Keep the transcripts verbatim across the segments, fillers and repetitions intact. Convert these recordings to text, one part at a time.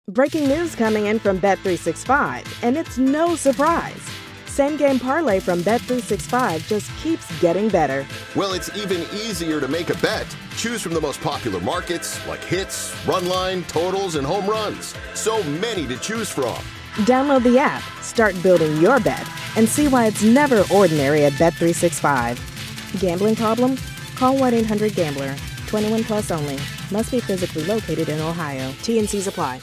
Breaking news coming in from Bet three sixty-five, and it's no surprise. Same Game Parlay from Bet three sixty-five just keeps getting better. Well, it's even easier to make a bet. Choose from the most popular markets like hits, run line, totals, and home runs. So many to choose from. Download the app, start building your bet, and see why it's never ordinary at Bet three sixty-five. Gambling problem? Call one eight hundred gambler. twenty-one plus only. Must be physically located in Ohio. T and C's apply.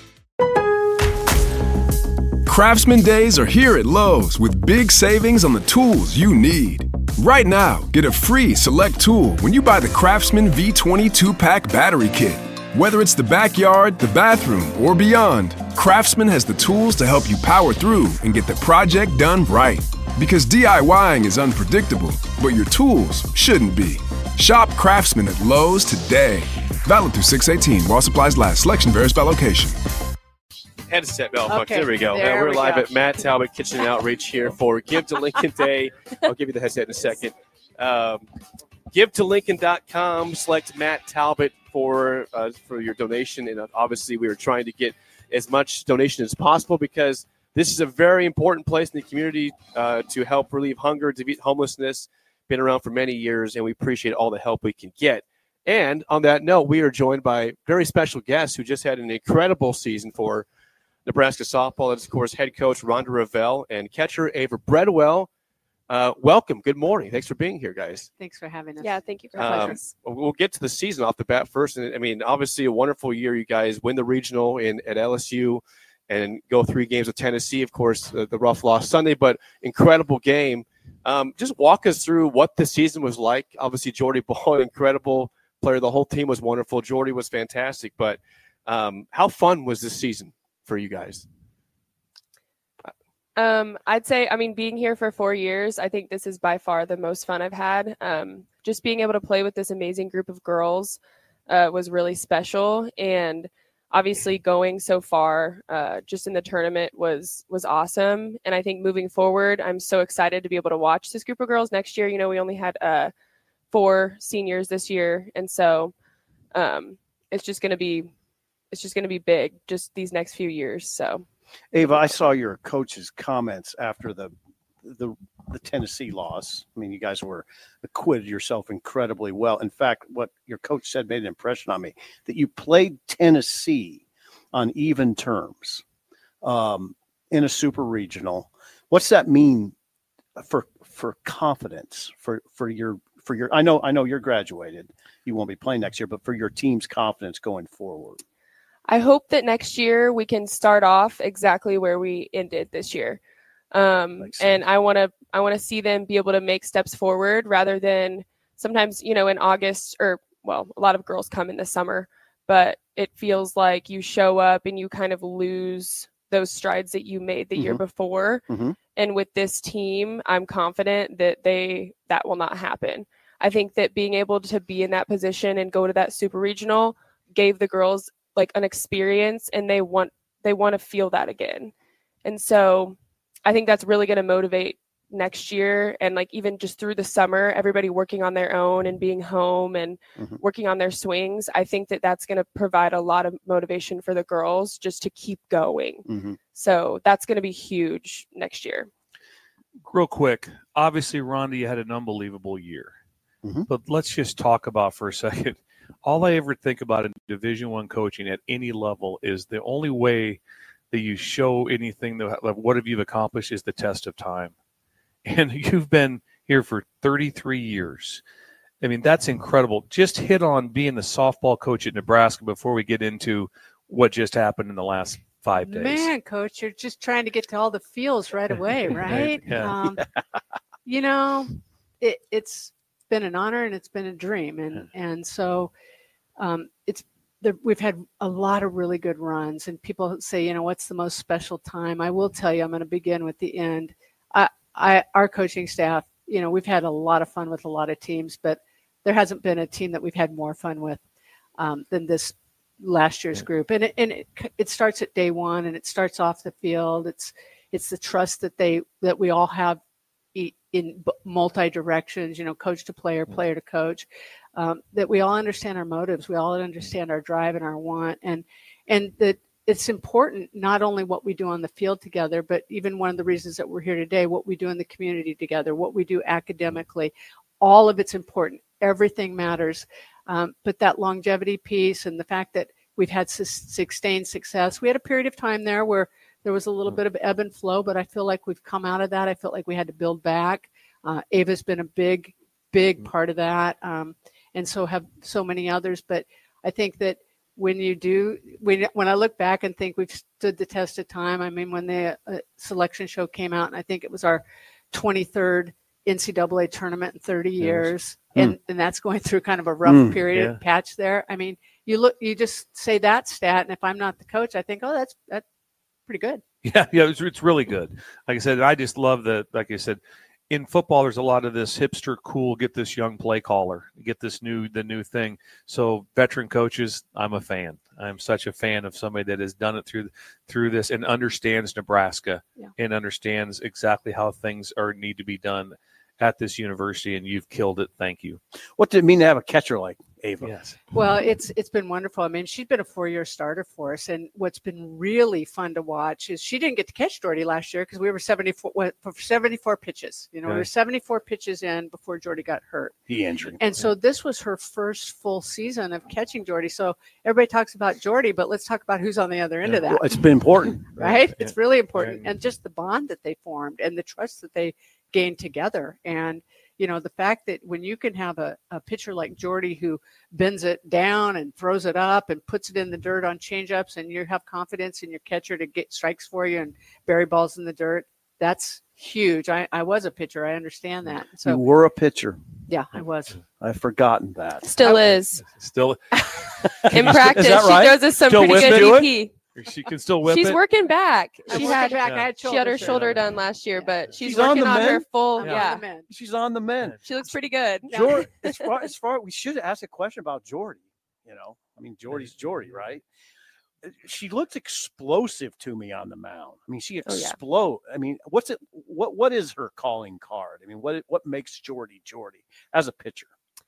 Craftsman Days are here at Lowe's with big savings on the tools you need. Right now, get a free select tool when you buy the Craftsman V twenty two-pack battery kit. Whether it's the backyard, the bathroom, or beyond, Craftsman has the tools to help you power through and get the project done right. Because DIYing is unpredictable, but your tools shouldn't be. Shop Craftsman at Lowe's today. Valid through six eighteen while supplies last. Selection varies by location. Headset malfunction. Okay, There we go. there We're we live go. at Matt Talbot Kitchen and Outreach here for Give to Lincoln Day. I'll give you the headset in a second. Um, give to lincoln dot com. Select Matt Talbot for uh, for your donation. And obviously, we were trying to get as much donation as possible because this is a very important place in the community uh, to help relieve hunger, defeat homelessness. Been around for many years, and we appreciate all the help we can get. And on that note, we are joined by very special guests who just had an incredible season for Nebraska softball. That's, of course, head coach Rhonda Revelle and catcher Ava Bredwell. Uh, welcome. Good morning. Thanks for being here, guys. Thanks for having us. Yeah, thank you for Um, having us. we'll get to the season off the bat first. And I mean, obviously, a wonderful year. You guys win the regional in at L S U and go three games with Tennessee. Of course, the, the rough loss Sunday, but incredible game. Um, just walk us through what the season was like. Obviously, Jordy Ball, incredible player. The whole team was wonderful. Jordy was fantastic. But um, how fun was this season for you guys? Um, I'd say, I mean, being here for four years, I think this is by far the most fun I've had. Um, just being able to play with this amazing group of girls uh, was really special. And obviously going so far uh, just in the tournament was was awesome. And I think moving forward, I'm so excited to be able to watch this group of girls next year. You know, we only had uh, four seniors this year. And so um, it's just going to be it's just going to be big just these next few years. So. Ava, I saw your coach's comments after the, the the Tennessee loss. I mean, you guys were acquitted yourself incredibly well. In fact, what your coach said made an impression on me, that you played Tennessee on even terms um, in a super regional. What's that mean for for confidence for for your for your? I know I know you're graduated. You won't be playing next year, but for your team's confidence going forward. I hope that next year we can start off exactly where we ended this year. Um, and I want to I want to see them be able to make steps forward rather than sometimes, you know, in August or, well, a lot of girls come in the summer, but it feels like you show up and you kind of lose those strides that you made the mm-hmm. year before. Mm-hmm. And with this team, I'm confident that they that will not happen. I think that being able to be in that position and go to that super regional gave the girls like an experience, and they want they want to feel that again. And so I think that's really going to motivate next year. And like even just through the summer, everybody working on their own and being home and mm-hmm. working on their swings. I think that that's going to provide a lot of motivation for the girls just to keep going. Mm-hmm. So that's going to be huge next year. Real quick, obviously, Rhonda, you had an unbelievable year. Mm-hmm. But let's just talk about for a second. All I ever think about in Division One coaching at any level is the only way that you show anything that what have you accomplished is the test of time. And you've been here for thirty-three years. I mean, that's incredible. Just hit on being the softball coach at Nebraska before we get into what just happened in the last five days. Man, Coach, you're just trying to get to all the feels right away, right? yeah. Um, you know, it, it's been an honor and it's been a dream. And, and so um, it's the, we've had a lot of really good runs, and people say, you know, what's the most special time? I will tell you, I'm going to begin with the end. I, I, our coaching staff, you know, we've had a lot of fun with a lot of teams, but there hasn't been a team that we've had more fun with um, than this last year's yeah. group. And it, and it, it starts at day one, and it starts off the field. It's, it's the trust that they, that we all have in multi directions, you know, coach to player, player to coach, um, that we all understand our motives. We all understand our drive and our want. And, and that it's important not only what we do on the field together, but even one of the reasons that we're here today, what we do in the community together, what we do academically, all of it's important. Everything matters. Um, but that longevity piece and the fact that we've had sustained success, we had a period of time there where there was a little bit of ebb and flow, but I feel like we've come out of that. I felt like we had to build back. Uh, Ava's been a big, big part of that. Um, and so have so many others. But I think that when you do, when, when I look back and think we've stood the test of time, I mean, when the uh, selection show came out, and I think it was our twenty-third N C double A tournament in thirty years, yes. and, mm. and that's going through kind of a rough mm, period yeah. patch there. I mean, you look, you just say that stat, and if I'm not the coach, I think, oh, that's that's pretty good. Yeah, yeah, it's, it's really good. Like I said, I just love the, like I said, in football, there's a lot of this hipster, cool, get this young play caller, get this new, the new thing. So veteran coaches, I'm a fan. I'm such a fan of somebody that has done it through through this and understands Nebraska yeah. and understands exactly how things are need to be done at this university, and you've killed it. Thank you. What did it mean to have a catcher like Ava? Yes. Well, it's it's been wonderful. I mean, she's been a four-year starter for us, and what's been really fun to watch is she didn't get to catch Jordy last year because we were seventy-four for seventy-four pitches. You know, okay. we were seventy-four pitches in before Jordy got hurt. He injured. And so this was her first full season of catching Jordy. So everybody talks about Jordy, but let's talk about who's on the other end yeah. of that. Well, it's been important, right? Yeah. It's really important, yeah. and just the bond that they formed and the trust that they gained together. And you know, the fact that when you can have a, a pitcher like Jordy who bends it down and throws it up and puts it in the dirt on changeups, and you have confidence in your catcher to get strikes for you and bury balls in the dirt, that's huge. I, I was a pitcher. I understand that. So you were a pitcher. Yeah, I was. I've forgotten that. Still I, is. Still in practice. Is that right? She throws us some Still pretty good D P. She can still whip she's it. working back. I'm She working had, back. I had she had her shoulder shoulder surgery. done last year, but she's, She's on working the on, her mend? full. I'm Yeah, on the mend. She's on the mend. she looks pretty good. Jordy, as far as far we should ask a question about Jordy. You know, I mean, Jordy's Jordy, right? She looked explosive to me on the mound. I mean, she Oh, yeah. explode. I mean, what's it? What what is her calling card? I mean, what what makes Jordy Jordy as a pitcher?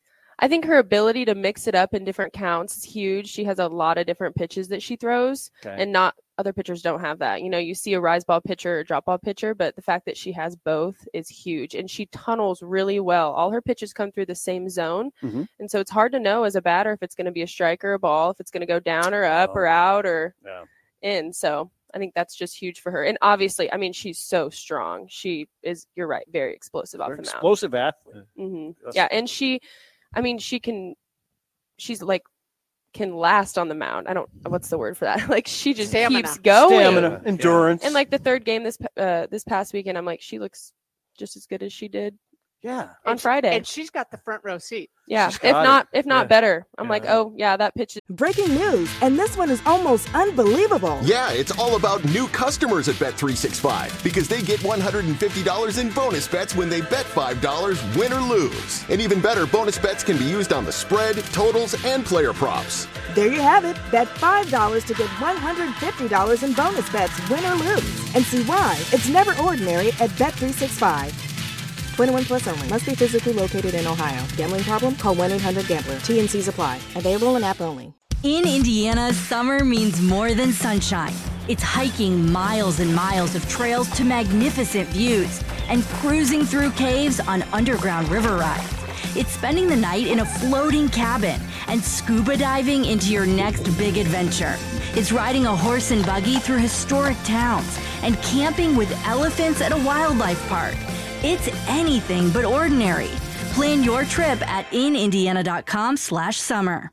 I think her ability to mix it up in different counts is huge. She has a lot of different pitches that she throws, Okay. and not other pitchers don't have that. You know, you see a rise ball pitcher or drop ball pitcher, but the fact that she has both is huge, and she tunnels really well. All her pitches come through the same zone, Mhm. and so it's hard to know as a batter if it's going to be a strike or a ball, if it's going to go down or up Oh. or out or Yeah. in. So I think that's just huge for her. And obviously, I mean, she's so strong. She is, you're right, very explosive off Very the mound. explosive athlete. hmm That's- Yeah, and she, I mean, she can, she's like, can last on the mound. I don't, what's the word for that? Like, she just Stamina. keeps going. Stamina, endurance, And like the third game this uh this past weekend, I'm like, she looks just as good as she did yeah. on And she- Friday. And she's got the front row seat. Yeah, she's if got not, it. if not Yeah. better. I'm Yeah. like, oh yeah, that pitch is. Breaking news, and this one is almost unbelievable. Yeah, it's all about new customers at Bet three sixty-five because they get one hundred fifty dollars in bonus bets when they bet five dollars, win or lose. And even better, bonus bets can be used on the spread, totals, and player props. There you have it. Bet five dollars to get one hundred fifty dollars in bonus bets, win or lose. And see why it's never ordinary at Bet three sixty-five. twenty-one plus only. Must be physically located in Ohio. Gambling problem? Call one eight hundred gambler. T N Cs apply. Available in app only. In Indiana, summer means more than sunshine. It's hiking miles and miles of trails to magnificent views and cruising through caves on underground river rides. It's spending the night in a floating cabin and scuba diving into your next big adventure. It's riding a horse and buggy through historic towns and camping with elephants at a wildlife park. It's anything but ordinary. Plan your trip at inindiana.com slash summer.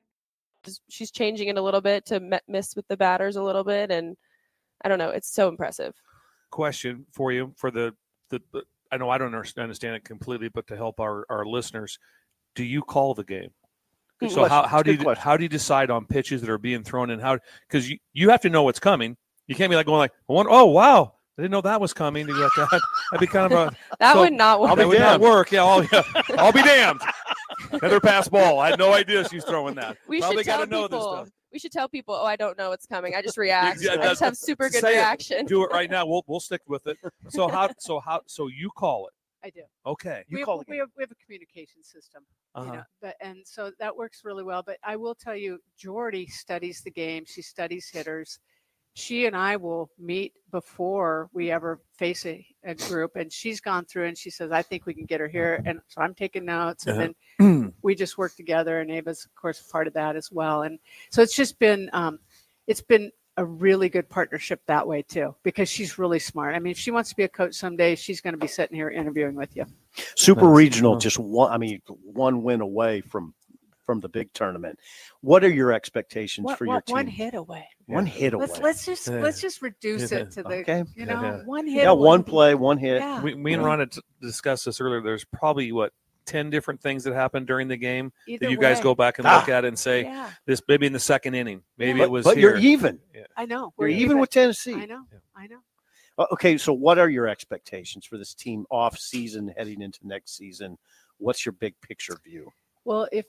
She's changing it a little bit to me- miss with the batters a little bit, and I don't know. It's so impressive. Question for you for the the. the I know I don't understand understand it completely, but to help our, our listeners, do you call the game? Good so how, question. how do Good you question. how do you decide on pitches that are being thrown in? How because you, you have to know what's coming. You can't be like going like one, oh wow, I didn't know that was coming. You got that. That'd be kind of a That so- would not work. That would not work. Yeah, I'll, yeah, I'll be damned. Another pass ball. I had no idea she's throwing that. We Probably should tell gotta know this people. stuff. We should tell people. Oh, I don't know what's coming. I just react. Yeah, I just have super good say it. reaction. Do it right now. We'll we'll stick with it. So how so how so you call it? I do. Okay. You we, call have, the we game. have we have a communication system, Uh-huh. you know, but and so that works really well. But I will tell you, Jordy studies the game. She studies hitters, she and I will meet before we ever face a, a group, and she's gone through and she says, I think we can get her here. And so I'm taking notes, and then we just work together, and Ava's of course part of that as well. And so it's just been, um, it's been a really good partnership that way too, because she's really smart. I mean, if she wants to be a coach someday, she's going to be sitting here interviewing with you. Super That's regional, cool. Just one, I mean, one win away from, from the big tournament. What are your expectations what, for what, your team? One hit away. One hit away. Let's, let's just yeah. let's just reduce yeah. it to the okay. you know yeah. one hit. Yeah, away. One play, one hit. Yeah. We, me and Ron had discussed this earlier. There's probably what ten different things that happened during the game Either that you way. guys go back and ah. look at and say yeah. this maybe in the second inning, maybe yeah. it was. But here. You're even. Yeah. I know. We're you're even, even with Tennessee. I know. I know. Okay, so what are your expectations for this team off season heading into next season? What's your big picture view? Well, if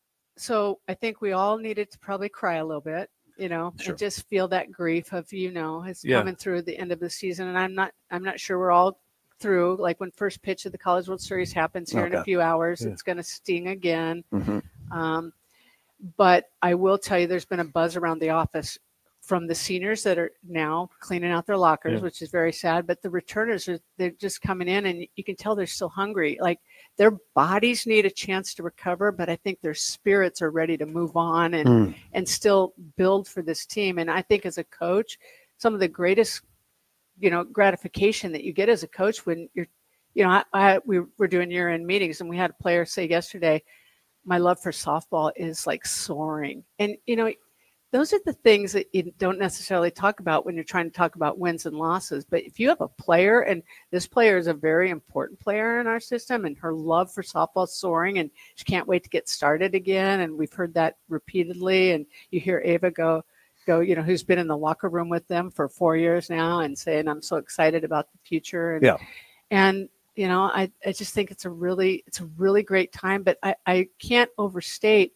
so, I think we all needed to probably cry a little bit. You know, sure. and just feel that grief of, you know, it's yeah. coming through the end of the season. And I'm not, I'm not sure we're all through. Like when first pitch of the College World Series happens here okay. in a few hours, yeah. it's going to sting again. Mm-hmm. Um, but I will tell you, there's been a buzz around the office from the seniors that are now cleaning out their lockers, yeah. which is very sad. But the returners are, they're just coming in, and you can tell they're still hungry. Like their bodies need a chance to recover, but I think their spirits are ready to move on and, mm. and still build for this team. And I think as a coach, some of the greatest, you know, gratification that you get as a coach when you're, you know, I, I we were doing year-end meetings, and we had a player say yesterday, my love for softball is like soaring. And, you know, those are the things that you don't necessarily talk about when you're trying to talk about wins and losses. But if you have a player, and this player is a very important player in our system, and her love for softball is soaring, and she can't wait to get started again. And we've heard that repeatedly. And you hear Ava go, go, you know, who's been in the locker room with them for four years now and saying, I'm so excited about the future. And, yeah. and you know, I, I just think it's a really, it's a really great time. But I, I can't overstate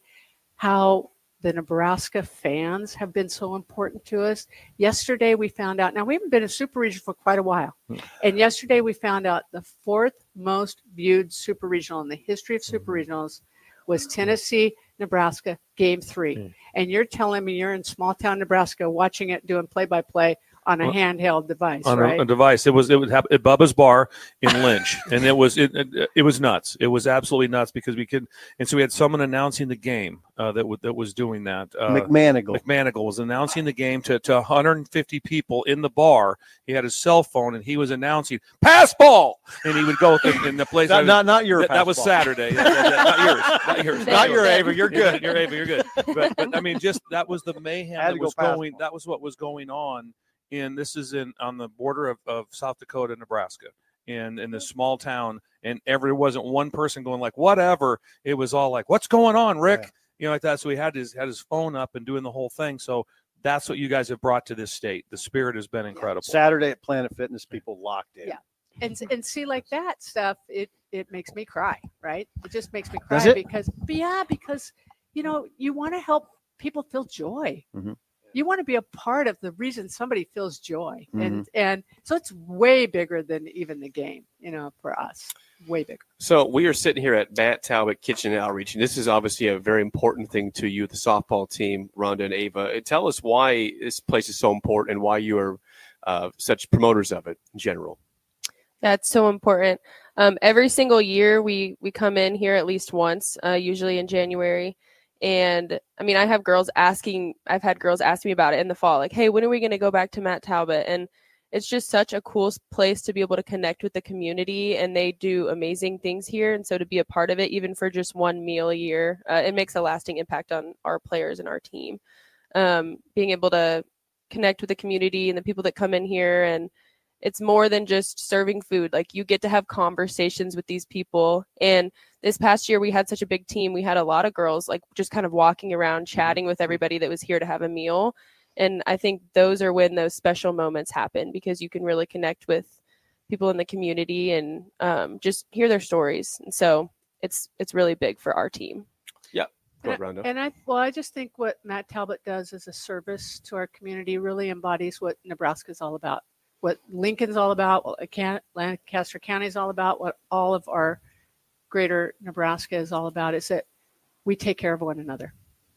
how the Nebraska fans have been so important to us. Yesterday we found out, now we haven't been in Super Regional for quite a while. And yesterday we found out the fourth most viewed Super Regional in the history of Super Regionals was Tennessee, Nebraska, game three. And you're telling me you're in small town Nebraska watching it, doing play-by-play on a handheld device, on right? a, a device. It was it would happen at Bubba's Bar in Lynch, and it was it, it it was nuts. It was absolutely nuts because we could, and so we had someone announcing the game uh, that w- that was doing that. Uh, McManigal. McManigal was announcing the game to to one hundred fifty people in the bar. He had his cell phone and he was announcing pass ball, and he would go in, in the place. not, was, not not your. That, that was ball. Saturday. Yeah, yeah, yeah, not yours. Not yours. Not your Ava. You're good. You're Ava. You're good. But, but I mean, just that was the mayhem that was going. Ball. That was what was going on. And this is in on the border of, of South Dakota, Nebraska, and in this small town. And every wasn't one person going like whatever. It was all like, "What's going on, Rick?" Yeah. You know, like that. So he had his had his phone up and doing the whole thing. So that's what you guys have brought to this state. The spirit has been incredible. Saturday at Planet Fitness, people locked in. Yeah, and and see like that stuff. It it makes me cry. Right? It just makes me Does cry it? because yeah, because you know you want to help people feel joy. Mm-hmm. You want to be a part of the reason somebody feels joy. Mm-hmm. And and so it's way bigger than even the game, you know, for us, way bigger. So we are sitting here at Matt Talbot Kitchen and Outreach, and this is obviously a very important thing to you, the softball team, Rhonda and Ava. Tell us why this place is so important and why you are uh, such promoters of it in general. That's so important. Um, every single year we, we come in here at least once, uh, usually in January. And I mean, I have girls asking, I've had girls ask me about it in the fall, like, hey, when are we going to go back to Matt Talbot? And it's just such a cool place to be able to connect with the community, and they do amazing things here. And so to be a part of it, even for just one meal a year, uh, it makes a lasting impact on our players and our team. Um, being able to connect with the community and the people that come in here, and it's more than just serving food. Like, you get to have conversations with these people. And this past year we had such a big team. We had a lot of girls like just kind of walking around, chatting with everybody that was here to have a meal. And I think those are when those special moments happen, because you can really connect with people in the community and um, just hear their stories. And so it's, it's really big for our team. Yeah. And I, and I, well, I just think what Matt Talbot does as a service to our community really embodies what Nebraska is all about. What Lincoln's all about, what Lancaster County is all about, what all of our greater Nebraska is all about, is that we take care of one another.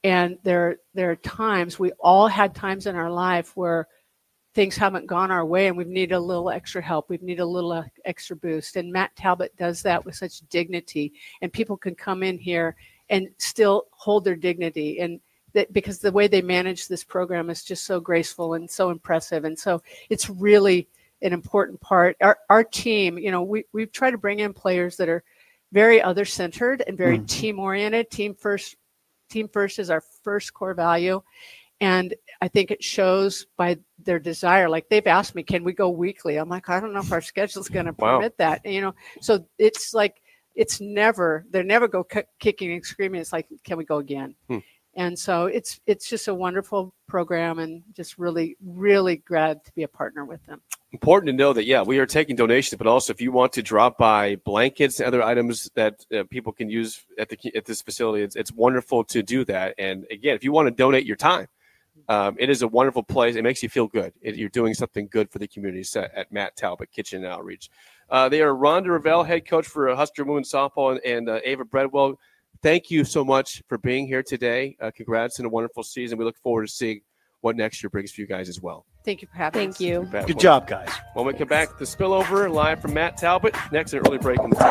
And there, there are times, we all had times in our life where things haven't gone our way and we've needed a little extra help. We've needed a little extra boost. And Matt Talbot does that with such dignity. And people can come in here and still hold their dignity. And that because the way they manage this program is just so graceful and so impressive. And so it's really an important part. Our, our team, you know, we, we've tried to bring in players that are very other-centered and very mm-hmm. team-oriented. Team first, team first is our first core value. And I think it shows by their desire. Like they've asked me, can we go weekly? I'm like, I don't know if our schedule's going to wow. permit that. And, you know, so it's like, it's never, they never go k- kicking and screaming. It's like, can we go again? Hmm. And so it's, it's just a wonderful program and just really, really glad to be a partner with them. Important to know that, yeah, we are taking donations, but also if you want to drop by blankets and other items that uh, people can use at the at this facility, it's, it's wonderful to do that. And again, if you want to donate your time, um, it is a wonderful place. It makes you feel good. It, you're doing something good for the community at, at Matt Talbot Kitchen and Outreach. Uh, they are Rhonda Revelle, head coach for Husker Women's Softball, and, and uh, Ava Breadwell. Thank you so much for being here today. Uh, congrats on a wonderful season. We look forward to seeing what next year brings for you guys as well. Thank you for having us. Thank you. Good when, job, guys. When we come back, the spillover live from Matt Talbot. Next, an early break in the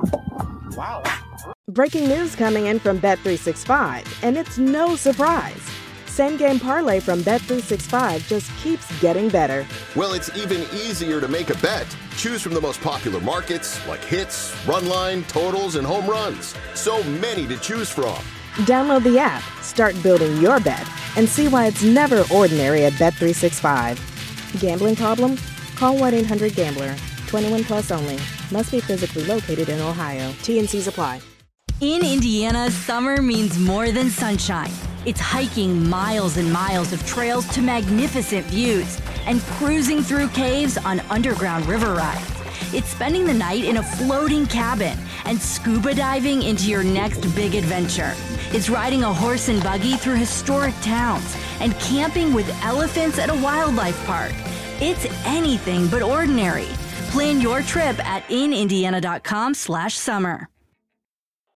time. Wow. Breaking news coming in from Bet three sixty-five, and it's no surprise. Same game parlay from Bet three sixty-five just keeps getting better. Well, it's even easier to make a bet. Choose from the most popular markets like hits, run line, totals, and home runs. So many to choose from. Download the app, start building your bet, and see why it's never ordinary at Bet three sixty-five. Gambling problem? Call one eight hundred gambler. twenty-one plus only. Must be physically located in Ohio. T and C's apply. In Indiana, summer means more than sunshine. It's hiking miles and miles of trails to magnificent views and cruising through caves on underground river rides. It's spending the night in a floating cabin and scuba diving into your next big adventure. It's riding a horse and buggy through historic towns and camping with elephants at a wildlife park. It's anything but ordinary. Plan your trip at in indiana dot com slash summer.